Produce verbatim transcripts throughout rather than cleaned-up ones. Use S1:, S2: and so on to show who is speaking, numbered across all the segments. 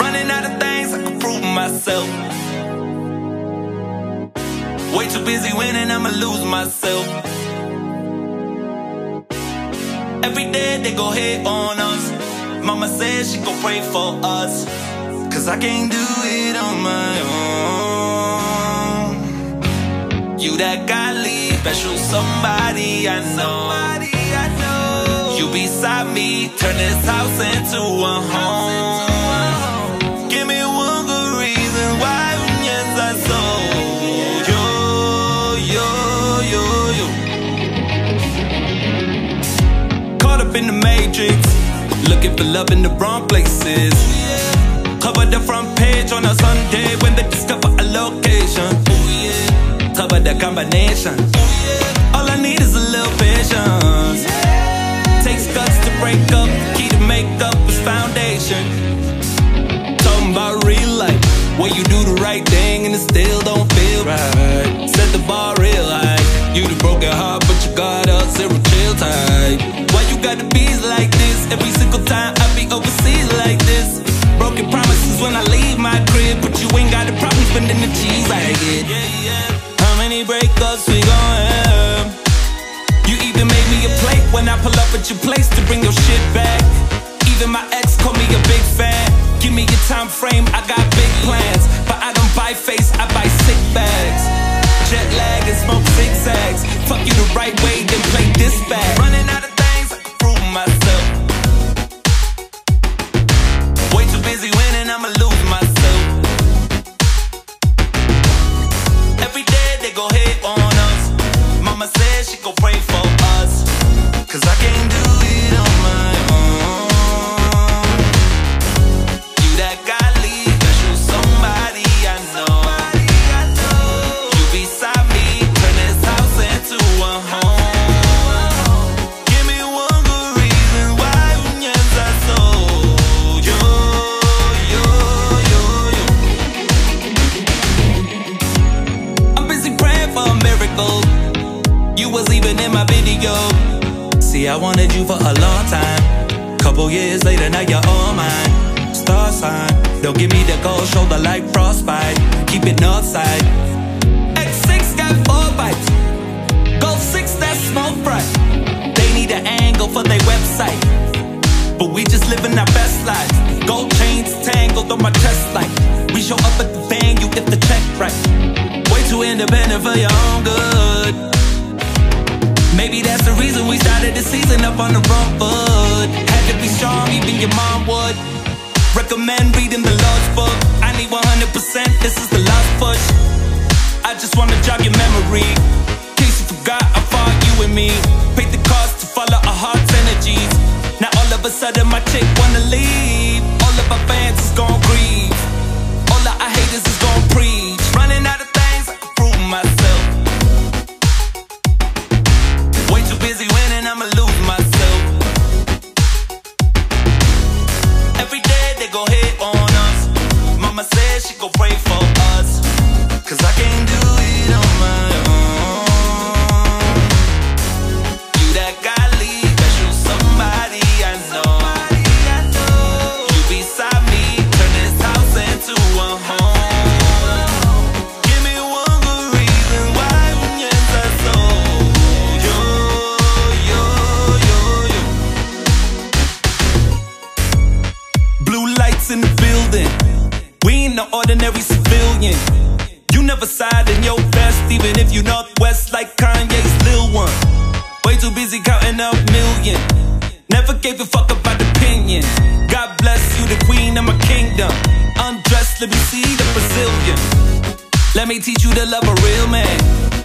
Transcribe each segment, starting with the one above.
S1: Running out of things I can prove myself. Way too busy winning, I'ma lose myself. Every day they go hate on us. Mama says she gon' pray for us, cause I can't do it on my own. You that godly, special somebody I know. You beside me, turn this house into a home. Give me one good reason why unions are so. Yo, yo, yo, yo. Caught up in the matrix, looking for love in the wrong places. Cover the front page on a Sunday when they discover a location. Cover the combination. All I need is a little patience. Takes guts to break up, key to make up is foundation. Talking about real life, where you do the right thing and it still don't feel right. Set the bar real high. You the broken heart, but you got us zero chill tight. Why you gotta be like this? Every single time I be overseas like this. Broken promises when I leave my crib, but you ain't got a problem spending the cheese I get. How many breakups we gon' have? You even made me a plate when I pull up at your place to bring your shit back. Even my ex called me a big fan. Give me your time frame, I got big plans. But I don't buy face, I buy sick bags. Jet lag and smoke zigzags. Fuck you the right way, then play this back. Running out of things, I can prove myself. Way too busy winning, I'ma lose myself. Every day they go hate on us. Mama says she gon' pray for us, cause I can't do it on my own. You that godly, special somebody I know. You beside me, turn this house into a home. Give me one good reason why unions are so. Yo, yo, yo, yo. I'm busy praying for a miracle. You was even in my video. See, I wanted you for a long time. Couple years later, now you're all mine. Star sign, don't give me the cold shoulder like frostbite. Keep it north side. X six got four bites. Golf six, that's smoke bright. They need an angle for their website, but we just living our best lives. Gold chains tangled on my chest like we show up at the venue if the check right. Way too independent for your own good. Maybe that's the reason we started the season up on the wrong foot. Had to be strong, even your mom would. Recommend reading the Lord's book. I need one hundred percent, this is the last push. I just wanna jog your memory. In case you forgot how far you and me paid the cost to follow our heart's energies. Now all of a sudden my chick wanna leave. All of our fans is gon' grieve. All of our haters is gon' preach. Running out of things, I can prove myself. Way too busy winning, I'ma lose myself. Every day they go hate on us. Mama says she gon' pray for us, cause I can't do it on my own. You that godly, special somebody I know. You beside me, turn this house into a home. Give me one good reason why unions are so. Yo, yo, yo, yo. Blue lights in the building. We ain't no ordinary civilian. You never side in your best, even if you Northwest like Kanye's Lil One. Way too busy counting up million. Never gave a fuck about opinion. God bless you, the queen of my kingdom. Undressed, let me see the Brazilian. Let me teach you to love a real man.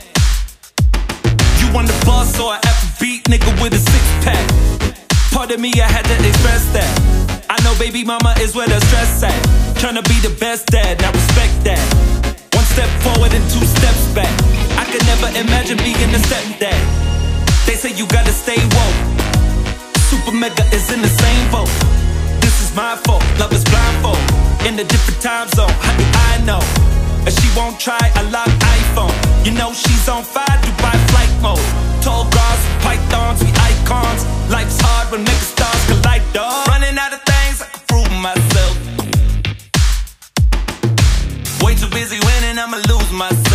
S1: You want the boss or an Afrobeat nigga with a six pack? Pardon me, I had to express that. I know baby mama is where the stress at. Tryna be the best dad, I respect that. One step forward and two steps back. I could never imagine being a stepdad. They say you gotta stay woke. Super mega is in the same boat. This is my fault, love is blindfold. In a different time zone, how do I know? If she won't try, I lock iPhone. You know she's on fire, Dubai flight mode. Tall grass, pythons, we icons. Life's hard when mega stars collide, dog. Running out of things, I can prove myself. myself.